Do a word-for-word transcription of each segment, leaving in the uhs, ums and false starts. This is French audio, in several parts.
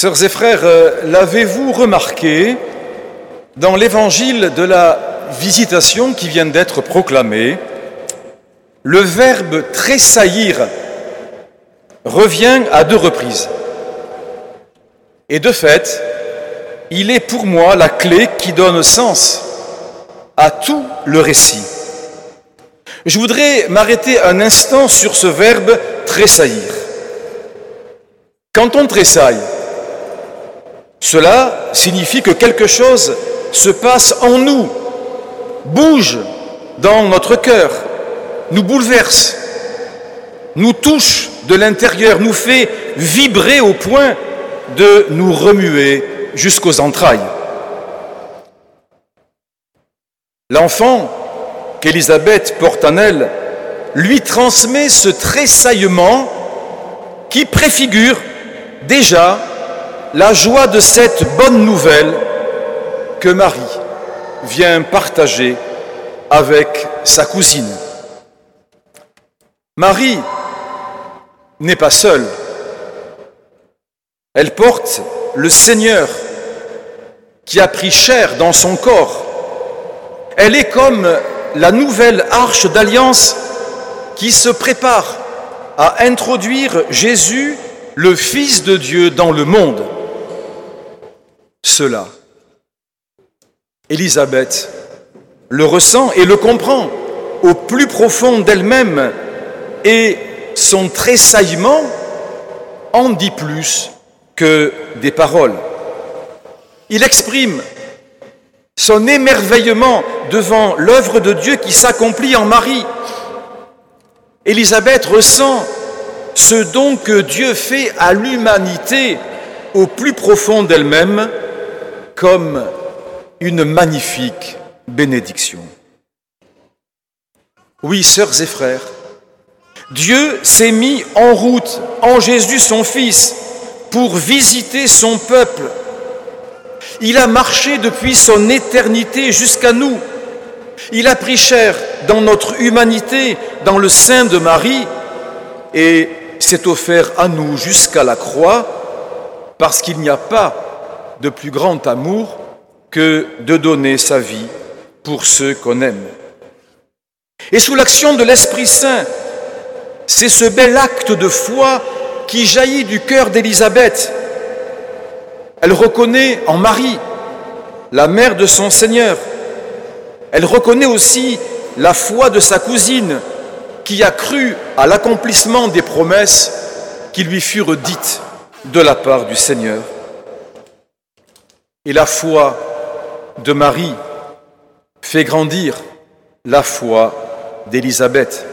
Sœurs et frères, l'avez-vous remarqué dans l'évangile de la visitation qui vient d'être proclamé, le verbe tressaillir revient à deux reprises. Et de fait, il est pour moi la clé qui donne sens à tout le récit. Je voudrais m'arrêter un instant sur ce verbe tressaillir. Quand on tressaille, cela signifie que quelque chose se passe en nous, bouge dans notre cœur, nous bouleverse, nous touche de l'intérieur, nous fait vibrer au point de nous remuer jusqu'aux entrailles. L'enfant qu'Élisabeth porte en elle lui transmet ce tressaillement qui préfigure déjà la joie de cette bonne nouvelle que Marie vient partager avec sa cousine. Marie n'est pas seule. Elle porte le Seigneur qui a pris chair dans son corps. Elle est comme la nouvelle arche d'alliance qui se prépare à introduire Jésus, le Fils de Dieu, dans le monde. Cela, Élisabeth le ressent et le comprend au plus profond d'elle-même, et son tressaillement en dit plus que des paroles. Il exprime son émerveillement devant l'œuvre de Dieu qui s'accomplit en Marie. Élisabeth ressent ce don que Dieu fait à l'humanité au plus profond d'elle-même comme une magnifique bénédiction. Oui, sœurs et frères, Dieu s'est mis en route en Jésus son Fils pour visiter son peuple. Il a marché depuis son éternité jusqu'à nous. Il a pris chair dans notre humanité, dans le sein de Marie, et s'est offert à nous jusqu'à la croix, parce qu'il n'y a pas de plus grand amour que de donner sa vie pour ceux qu'on aime. Et sous l'action de l'Esprit Saint, c'est ce bel acte de foi qui jaillit du cœur d'Élisabeth. Elle reconnaît en Marie la mère de son Seigneur. Elle reconnaît aussi la foi de sa cousine qui a cru à l'accomplissement des promesses qui lui furent dites de la part du Seigneur. Et la foi de Marie fait grandir la foi d'Élisabeth.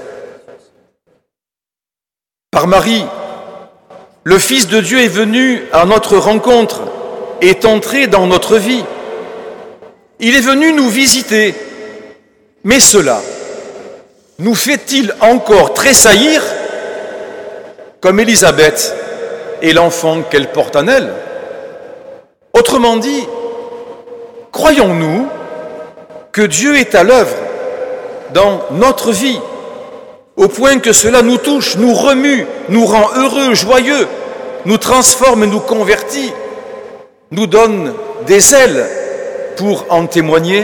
Par Marie, le Fils de Dieu est venu à notre rencontre, est entré dans notre vie. Il est venu nous visiter, mais cela nous fait-il encore tressaillir comme Élisabeth et l'enfant qu'elle porte en elle? Autrement dit, croyons-nous que Dieu est à l'œuvre dans notre vie, au point que cela nous touche, nous remue, nous rend heureux, joyeux, nous transforme, nous convertit, nous donne des ailes pour en témoigner?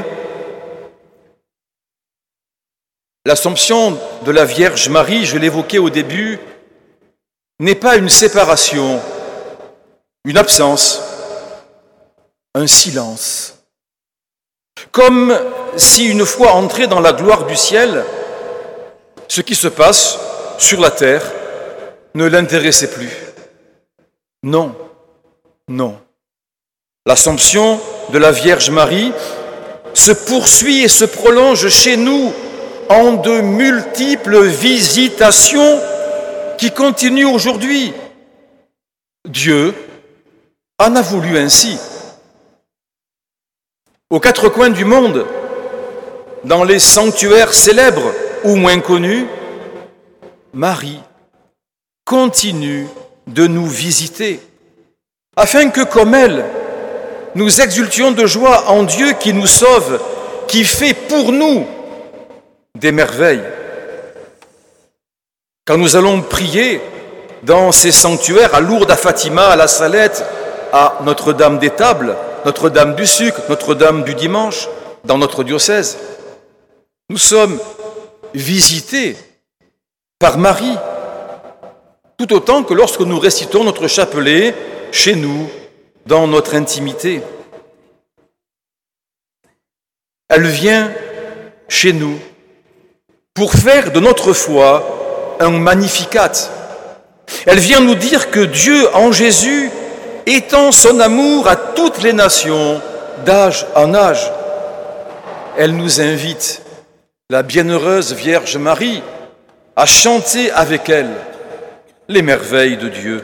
L'Assomption de la Vierge Marie, je l'évoquais au début, n'est pas une séparation, une absence, un silence. Comme si une fois entrée dans la gloire du ciel, ce qui se passe sur la terre ne l'intéressait plus. Non, non. L'Assomption de la Vierge Marie se poursuit et se prolonge chez nous en de multiples visitations qui continuent aujourd'hui. Dieu en a voulu ainsi. Aux quatre coins du monde, dans les sanctuaires célèbres ou moins connus, Marie continue de nous visiter, afin que, comme elle, nous exultions de joie en Dieu qui nous sauve, qui fait pour nous des merveilles. Quand nous allons prier dans ces sanctuaires, à Lourdes, à Fatima, à la Salette, à Notre-Dame des Tables, Notre-Dame du Sucre, Notre-Dame du Dimanche, dans notre diocèse. Nous sommes visités par Marie, tout autant que lorsque nous récitons notre chapelet chez nous, dans notre intimité. Elle vient chez nous pour faire de notre foi un magnificat. Elle vient nous dire que Dieu, en Jésus, étend son amour à toutes les nations, d'âge en âge. Elle nous invite, la bienheureuse Vierge Marie, à chanter avec elle les merveilles de Dieu.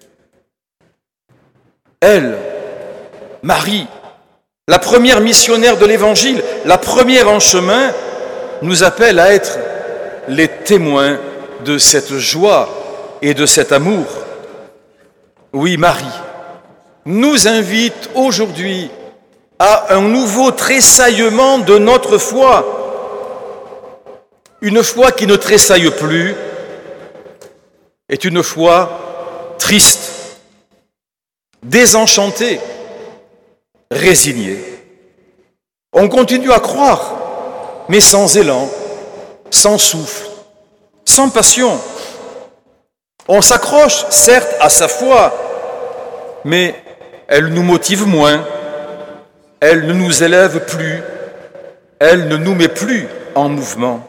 Elle, Marie, la première missionnaire de l'Évangile, la première en chemin, nous appelle à être les témoins de cette joie et de cet amour. Oui, Marie nous invite aujourd'hui à un nouveau tressaillement de notre foi. Une foi qui ne tressaille plus est une foi triste, désenchantée, résignée. On continue à croire, mais sans élan, sans souffle, sans passion. On s'accroche, certes, à sa foi, mais elle nous motive moins, elle ne nous élève plus, elle ne nous met plus en mouvement.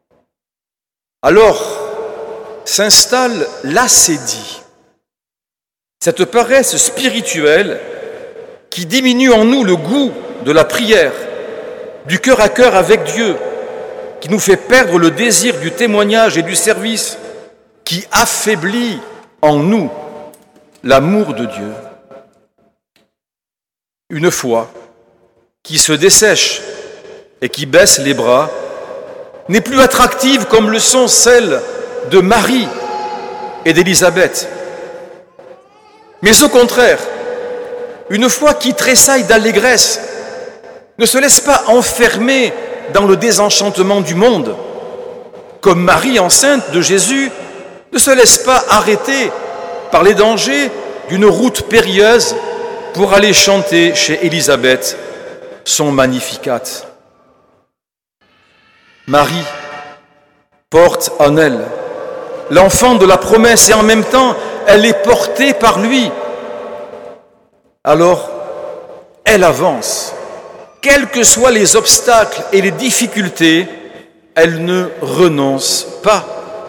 Alors s'installe l'ascédie, cette paresse spirituelle qui diminue en nous le goût de la prière, du cœur à cœur avec Dieu, qui nous fait perdre le désir du témoignage et du service, qui affaiblit en nous l'amour de Dieu. Une foi qui se dessèche et qui baisse les bras n'est plus attractive comme le sont celles de Marie et d'Élisabeth. Mais au contraire, une foi qui tressaille d'allégresse ne se laisse pas enfermer dans le désenchantement du monde, comme Marie enceinte de Jésus ne se laisse pas arrêter par les dangers d'une route périlleuse pour aller chanter chez Élisabeth son Magnificat. Marie porte en elle l'enfant de la promesse et en même temps, elle est portée par lui. Alors, elle avance. Quels que soient les obstacles et les difficultés, elle ne renonce pas.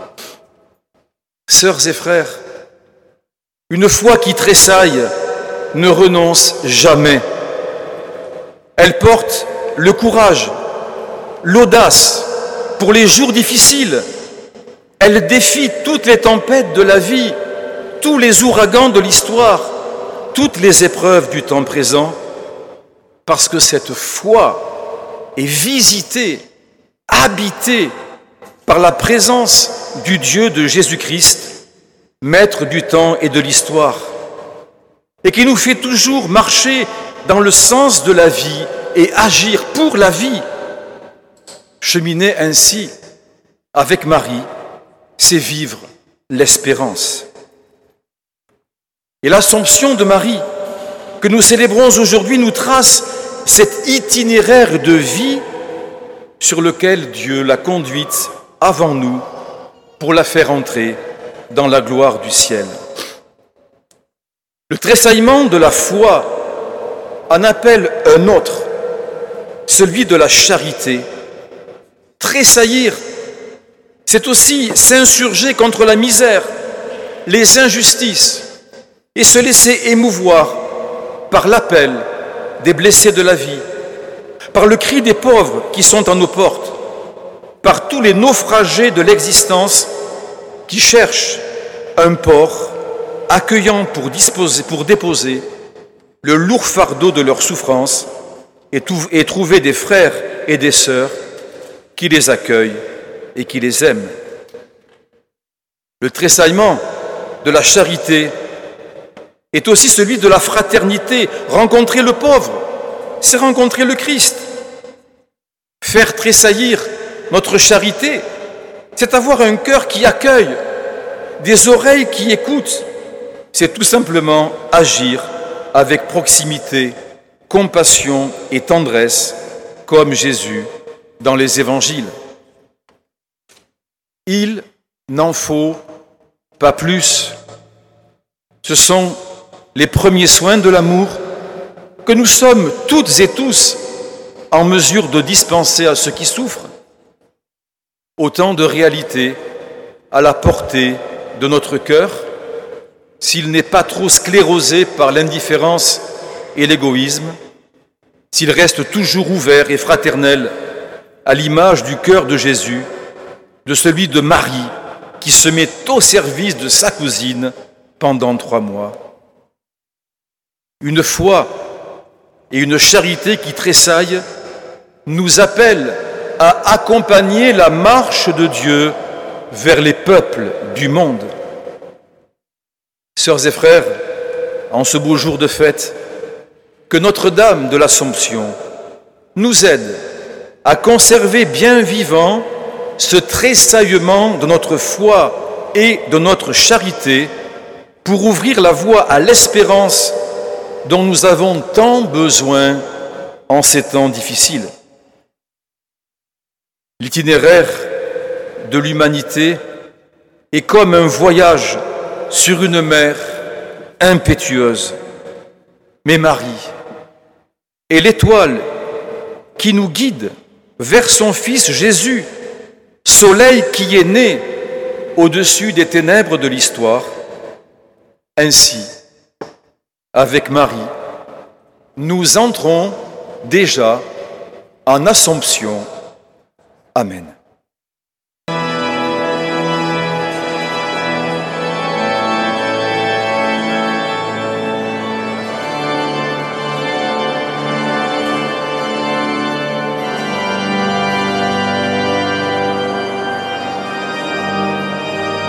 Sœurs et frères, une foi qui tressaille ne renonce jamais. Elle porte le courage, l'audace pour les jours difficiles. Elle défie toutes les tempêtes de la vie, tous les ouragans de l'histoire, toutes les épreuves du temps présent, parce que cette foi est visitée, habitée par la présence du Dieu de Jésus-Christ, maître du temps et de l'histoire, et qui nous fait toujours marcher dans le sens de la vie et agir pour la vie. Cheminer ainsi avec Marie, c'est vivre l'espérance. Et l'Assomption de Marie, que nous célébrons aujourd'hui, nous trace cet itinéraire de vie sur lequel Dieu l'a conduite avant nous pour la faire entrer dans la gloire du ciel. Le tressaillement de la foi en appelle un autre, celui de la charité. Tressaillir, c'est aussi s'insurger contre la misère, les injustices, et se laisser émouvoir par l'appel des blessés de la vie, par le cri des pauvres qui sont à nos portes, par tous les naufragés de l'existence qui cherchent un port accueillant pour, disposer, pour déposer le lourd fardeau de leur souffrance et, tout, et trouver des frères et des sœurs qui les accueillent et qui les aiment. Le tressaillement de la charité est aussi celui de la fraternité. Rencontrer le pauvre, c'est rencontrer le Christ. Faire tressaillir notre charité, c'est avoir un cœur qui accueille, des oreilles qui écoutent. C'est tout simplement agir avec proximité, compassion et tendresse, comme Jésus dans les évangiles. Il n'en faut pas plus. Ce sont les premiers soins de l'amour que nous sommes toutes et tous en mesure de dispenser à ceux qui souffrent. Autant de réalités à la portée de notre cœur, s'il n'est pas trop sclérosé par l'indifférence et l'égoïsme, s'il reste toujours ouvert et fraternel à l'image du cœur de Jésus, de celui de Marie qui se met au service de sa cousine pendant trois mois. Une foi et une charité qui tressaillent nous appellent à accompagner la marche de Dieu vers les peuples du monde. Sœurs et frères, en ce beau jour de fête, que Notre-Dame de l'Assomption nous aide à conserver bien vivant ce tressaillement de notre foi et de notre charité pour ouvrir la voie à l'espérance dont nous avons tant besoin en ces temps difficiles. L'itinéraire de l'humanité est comme un voyage sur une mer impétueuse. Mais Marie est l'étoile qui nous guide vers son Fils Jésus, soleil qui est né au-dessus des ténèbres de l'histoire. Ainsi, avec Marie, nous entrons déjà en Assomption. Amen.